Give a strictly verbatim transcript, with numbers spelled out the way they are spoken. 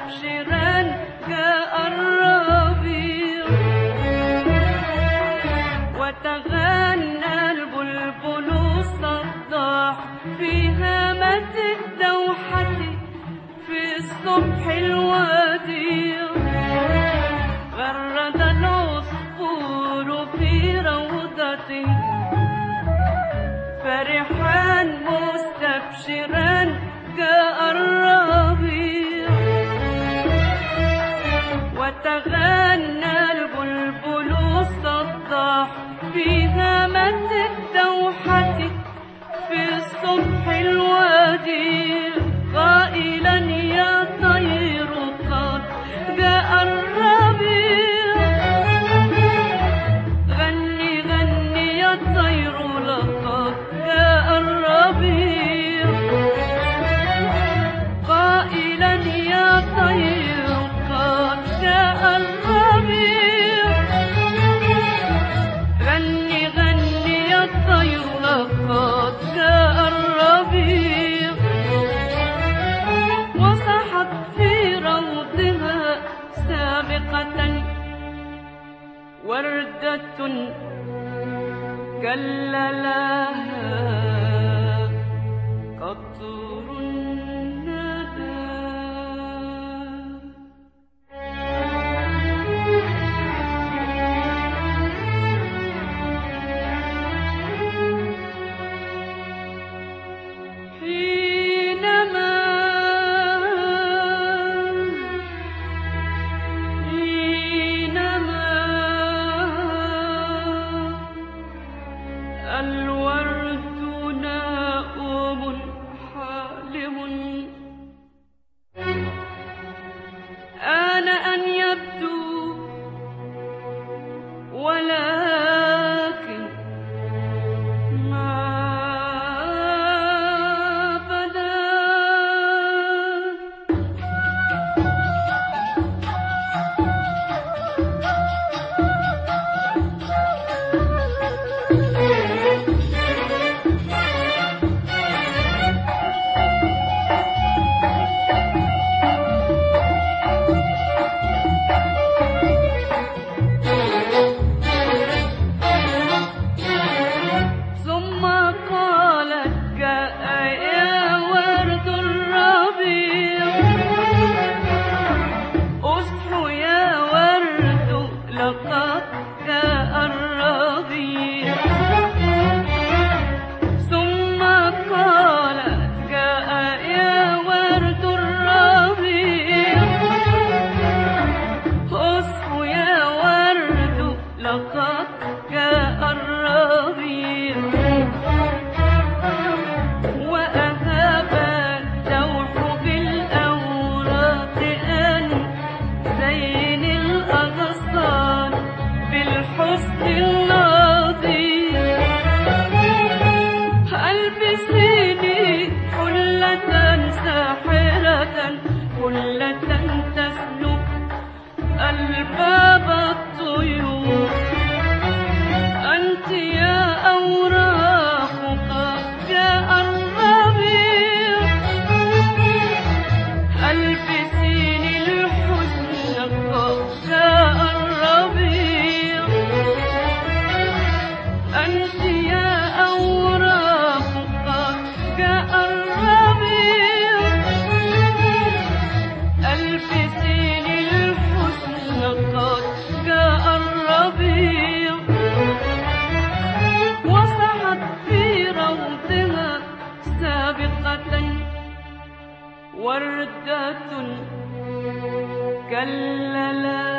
مستبشرا جاء الربيع وتغنى البلبل الصداح في هامة الدوحة في الصبح الوديع غرد العصفور في روضته فرحا مستبشرا جاء الربيع وتغنى البلبل الصداح في هامة الدوحة في الصبح الوديع قائلا يا طير قد جاء الربيع غني غني يا طير لقد جاء الربيع قائلا يا طير قد جاء الربيع غني غني يا طير لقد جاء الربيع وصحت في روضها سابقة وردة كللها قطر الندى حينما حينما الورد نائم حالم آن أن يبدو ولكن ما بدا ثم قالت جاء يا ورد الربيع اصحو يا ورد لقد جاء الربيع ثم قالت جاء يا ورد الربيع اصحو يا ورد لقد جاء الربيع وأهاب الدوح بالأوراق أن زين الأغصان بالحسن النظير ألبسيني حلة ساحرة حلة تسلك ألباب الطيور أنت يا أوراق قد جاء الربيع ألبسيني الحزن قد جاء الربيع أنت يا أوراق قد جاء الربيع ألبسيني الحزن قد جاء الربيع وصحت في روضها سابقة وردة كللها